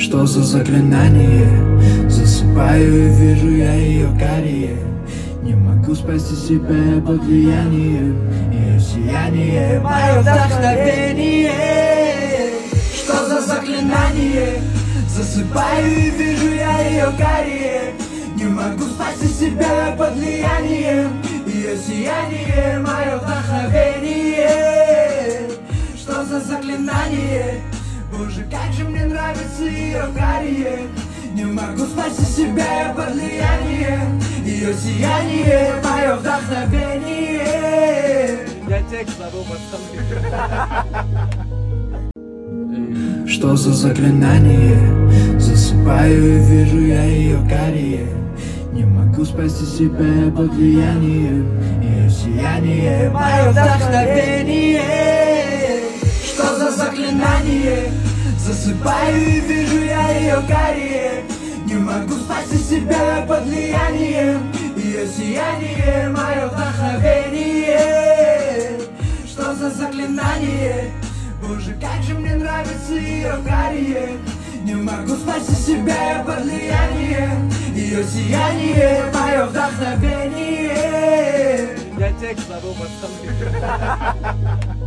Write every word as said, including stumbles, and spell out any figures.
Что за заклинание? Засыпаю и вижу я ее карие. Не могу спасти себя под влиянием ее сияние, мое вдохновение. Что за заклинание? Засыпаю и вижу я ее карие. Не могу спасти себя под влиянием ее сияние, мое вдохновение. Что за заклинание? Боже, как же мне нравится ее карие. Не могу спасти себя под влиянием ее сияние, мое вдохновение. Я текст забыл, пацаны. Что за заклинание? Засыпаю и вижу я ее карие. Не могу спасти себя под влиянием ее сияние, мое вдохновение. Что за заклинание? Засыпаю и вижу я ее карие. Не могу спасти себя под влиянием ее сияние, мое вдохновение. Что за заклинание? Боже, как же мне нравится ее карие. Не могу спасти себя под влиянием ее сияние, мое вдохновение. Я текст забыл, пацаны.